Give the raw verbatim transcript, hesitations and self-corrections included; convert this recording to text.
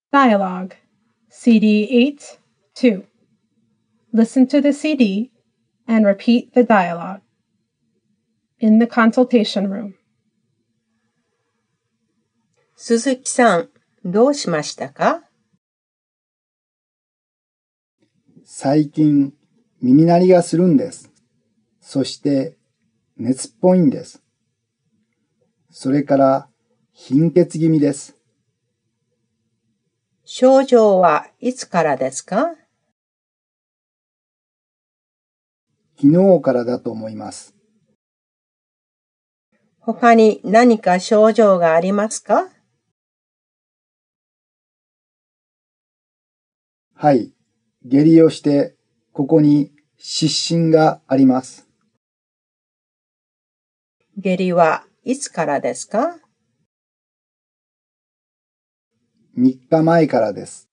Dialogue C D eight two. Listen to the C D and repeat the dialogue. In the consultation room. 鈴木さん、どうしましたか？ 最近、耳鳴りがするんです。そして、熱っぽいんです。それから、貧血気味です。 症状はいつからですか？ 昨日からだと思います。 他に何か症状がありますか？ はい、下痢をして、ここに湿疹があります。 下痢はいつからですか？ みっかまえからです。